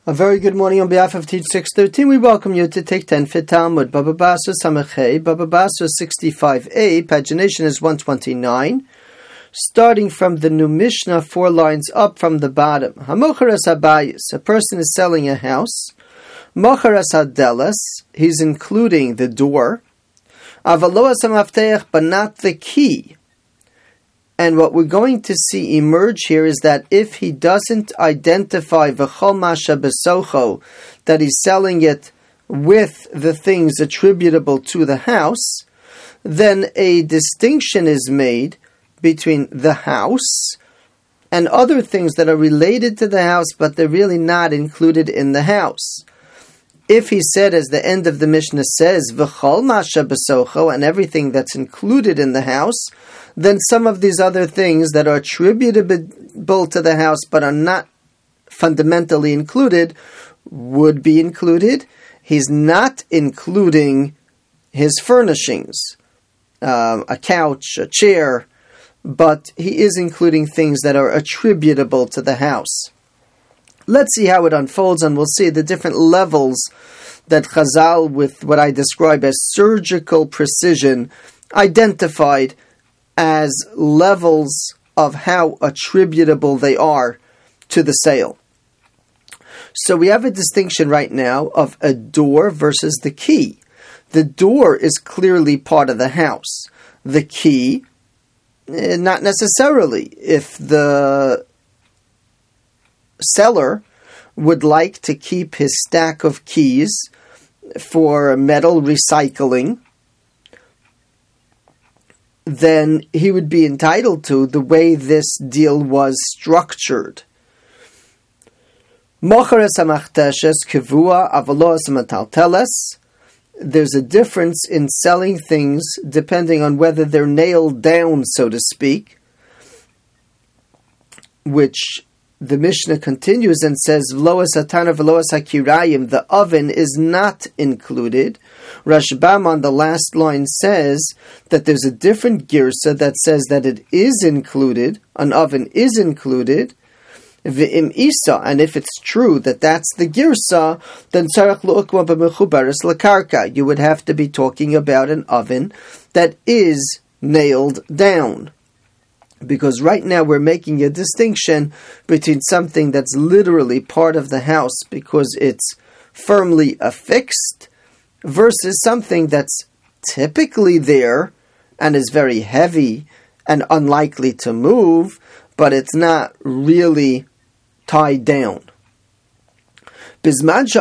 A very good morning on behalf of Teach 613. We welcome you to take 10 Fit Talmud, Baba Basra Samachay, Baba Basra 65a, pagination is 129. Starting from the new Mishnah, 4 lines up from the bottom. Hamocharas habayis, a person is selling a house. Mocharas hadelas, he's including the door. Avaloas hamafteach, but not the key. And what we're going to see emerge here is that if he doesn't identify v'chol masha besocho, that he's selling it with the things attributable to the house, then a distinction is made between the house and other things that are related to the house, but they're really not included in the house. If he said, as the end of the Mishnah says, v'chol masha besocho, and everything that's included in the house, then some of these other things that are attributable to the house but are not fundamentally included would be included. He's not including his furnishings, a couch, a chair, but he is including things that are attributable to the house. Let's see how it unfolds, and we'll see the different levels that Chazal, with what I describe as surgical precision, identified as levels of how attributable they are to the sale. So we have a distinction right now of a door versus the key. The door is clearly part of the house. The key, not necessarily. If the seller would like to keep his stack of keys for metal recycling, then he would be entitled to the way this deal was structured. There's a difference in selling things depending on whether they're nailed down, so to speak, which the Mishnah continues and says, V'lo satana v'lo hakirayim, the oven is not included. Rashbam on the last line says that there's a different girsa that says that it is included, an oven is included. V'im isa, and if it's true that that's the girsa, then tzarech lu'ukma b'mechubaris lakarka. You would have to be talking about an oven that is nailed down. Because right now we're making a distinction between something that's literally part of the house because it's firmly affixed versus something that's typically there and is very heavy and unlikely to move, but it's not really tied down. If,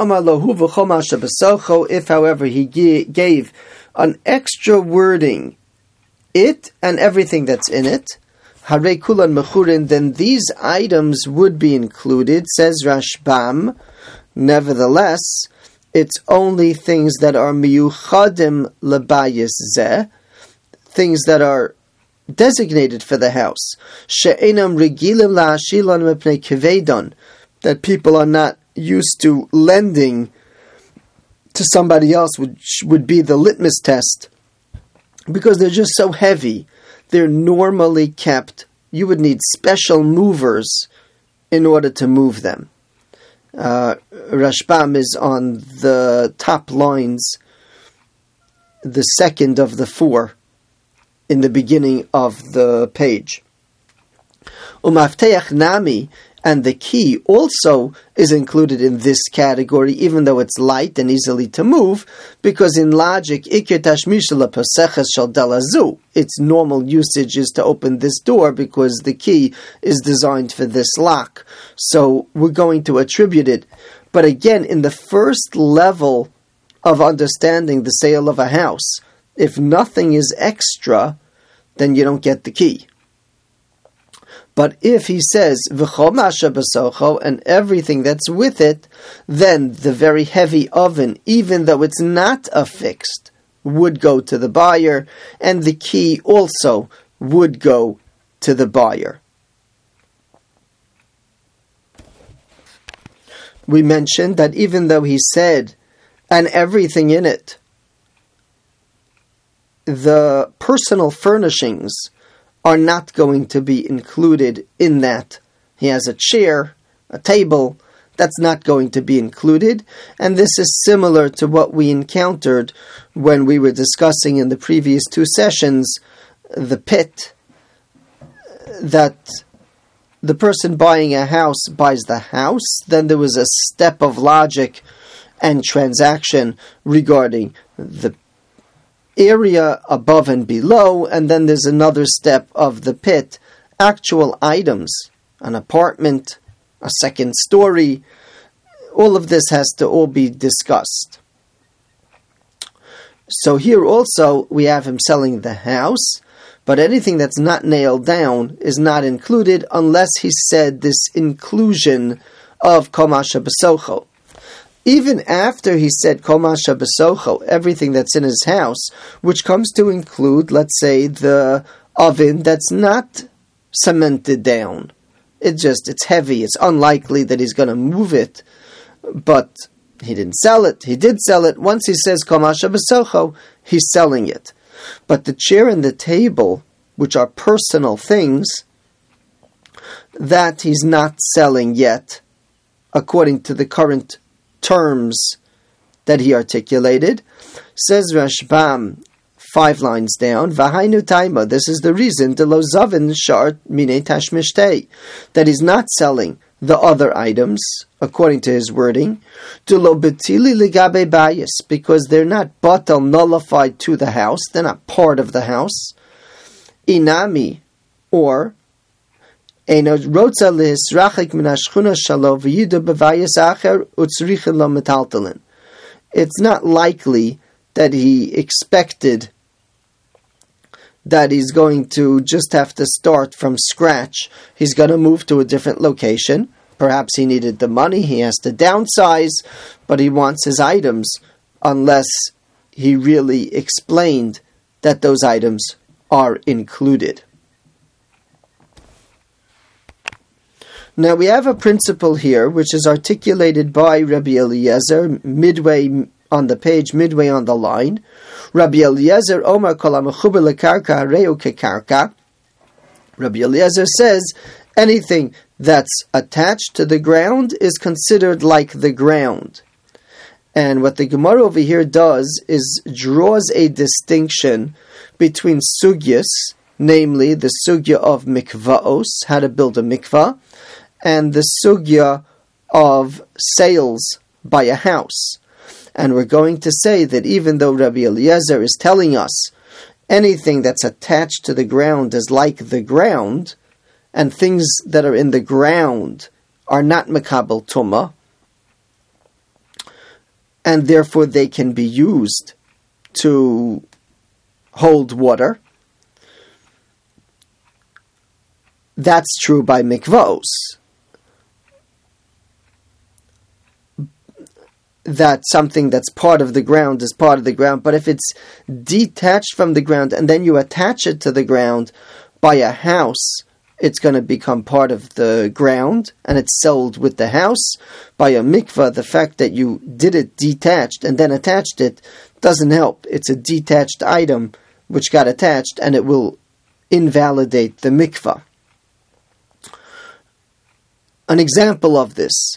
however, he gave an extra wording, it and everything that's in it, Harei kulan mechurin, then these items would be included, says Rashbam. Nevertheless, it's only things that are miyuchadim lebayis zeh, things that are designated for the house. She'enam regilim la'ashilon mepnei kevedon, that people are not used to lending to somebody else, which would be the litmus test, because they're just so heavy. They're normally kept. You would need special movers in order to move them. Rashbam is on the top lines, the second of the 4 in the beginning of the page. Umafteach nami, and the key also is included in this category, even though it's light and easily to move, because in logic, its normal usage is to open this door because the key is designed for this lock. So we're going to attribute it. But again, in the first level of understanding the sale of a house, if nothing is extra, then you don't get the key. But if he says, v'chol masha b'socho, and everything that's with it, then the very heavy oven, even though it's not affixed, would go to the buyer, and the key also would go to the buyer. We mentioned that even though he said, and everything in it, the personal furnishings are not going to be included in that. He has a chair, a table, that's not going to be included. And this is similar to what we encountered when we were discussing in the previous two sessions, the pit, that the person buying a house buys the house. Then there was a step of logic and transaction regarding the area above and below, and then there's another step of the pit, actual items, an apartment, a second story. All of this has to all be discussed. So here also we have him selling the house, but anything that's not nailed down is not included unless he said this inclusion of Kol Masha B'Socho. Even after he said Kol Masha B'Socho, everything that's in his house, which comes to include, let's say, the oven that's not cemented down. It's heavy. It's unlikely that he's going to move it, but he didn't sell it. He did sell it. Once he says Kol Masha B'Socho, he's selling it. But the chair and the table, which are personal things, that he's not selling yet, according to the current terms that he articulated. Says Rashbam, 5 lines down, V'hainu taima, this is the reason, de lo zavin shart mine tashmishtei, that he's not selling the other items, according to his wording, de lo betili ligabe bayis, because they're not batal, nullified to the house, they're not part of the house, inami, or it's not likely that he expected that he's going to just have to start from scratch. He's going to move to a different location. Perhaps he needed the money, he has to downsize, but he wants his items, unless he really explained that those items are included. Now we have a principle here which is articulated by Rabbi Eliezer midway on the page, midway on the line. Rabbi Eliezer Omar kol hamechuber lekarka hareu kekarka. Rabbi Eliezer says anything that's attached to the ground is considered like the ground. And what the Gemara over here does is draws a distinction between sugyas, namely the sugya of mikvaos, how to build a mikvah, and the sugya of sales by a house. And we're going to say that even though Rabbi Eliezer is telling us anything that's attached to the ground is like the ground, and things that are in the ground are not makabel tumah, and therefore they can be used to hold water, that's true by mikvos. That something that's part of the ground is part of the ground, but if it's detached from the ground and then you attach it to the ground by a house, it's going to become part of the ground and it's sold with the house. By a mikvah, the fact that you did it detached and then attached it doesn't help. It's a detached item which got attached and it will invalidate the mikvah. An example of this.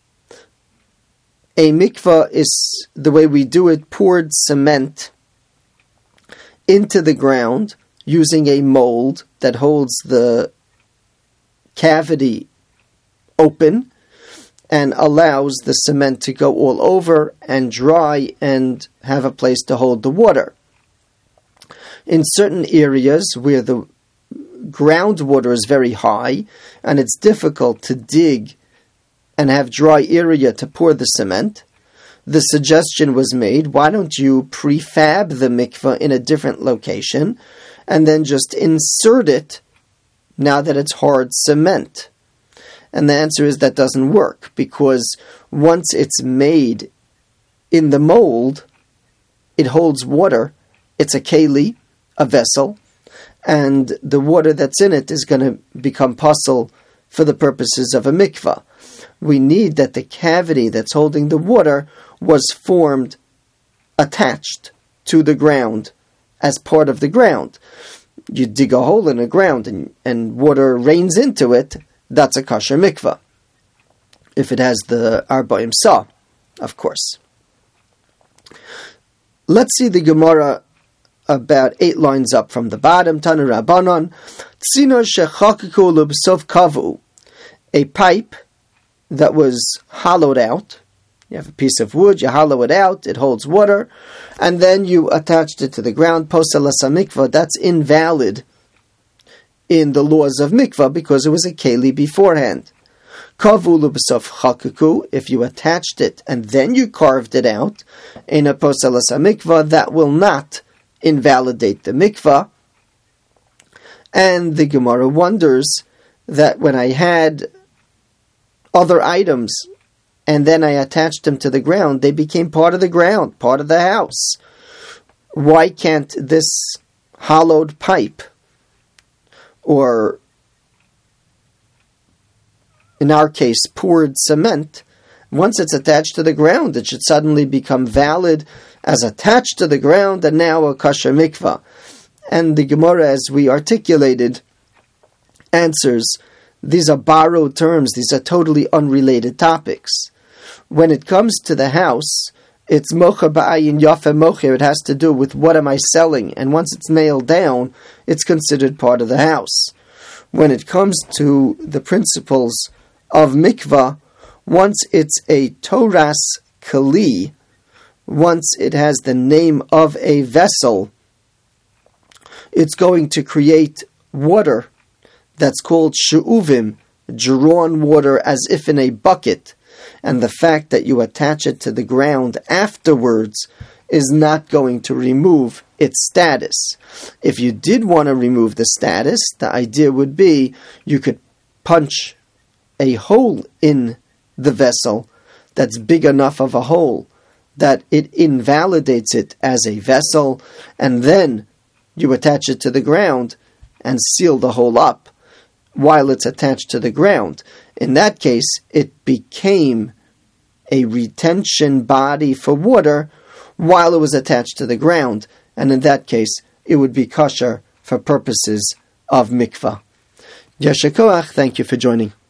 A mikvah is, the way we do it, poured cement into the ground using a mold that holds the cavity open and allows the cement to go all over and dry and have a place to hold the water. In certain areas where the groundwater is very high and it's difficult to dig and have dry area to pour the cement, the suggestion was made, why don't you prefab the mikveh in a different location and then just insert it now that it's hard cement? And the answer is that doesn't work, because once it's made in the mold, it holds water. It's a keli, a vessel, and the water that's in it is going to become pasul for the purposes of a mikveh. We need that the cavity that's holding the water was formed attached to the ground as part of the ground. You dig a hole in the ground and water rains into it, that's a kosher mikveh. if it has the Arba'im Sa, of course. Let's see the Gemara about 8 lines up from the bottom. Tanu Rabbanon, Tzinor shechakiku l'b'sof kavu, a pipe that was hollowed out. You have a piece of wood, you hollow it out, it holds water, and then you attached it to the ground. Posel asa mikvah, that's invalid in the laws of mikvah because it was a keli beforehand. Kavu l'b'sof chakiku, if you attached it and then you carved it out, in a posel asa mikvah, that will not invalidate the mikvah. And the Gemara wonders that when I had other items and then I attached them to the ground, they became part of the ground, part of the house. Why can't this hollowed pipe, or in our case poured cement, once it's attached to the ground, it should suddenly become valid as attached to the ground and now a kosher mikvah? And the Gemara, as we articulated, answers, these are borrowed terms, these are totally unrelated topics. When it comes to the house, it's mocha ba'ayin yafe mocher, it has to do with what am I selling, and once it's nailed down, it's considered part of the house. When it comes to the principles of mikvah, once it's a toras kali, once it has the name of a vessel, it's going to create water that's called she'uvim, drawn water as if in a bucket. And the fact that you attach it to the ground afterwards is not going to remove its status. If you did want to remove the status, the idea would be you could punch a hole in the vessel that's big enough of a hole that it invalidates it as a vessel, and then you attach it to the ground and seal the hole up while it's attached to the ground. In that case, it became a retention body for water while it was attached to the ground, and in that case, it would be kosher for purposes of mikvah. Yasher koach, thank you for joining.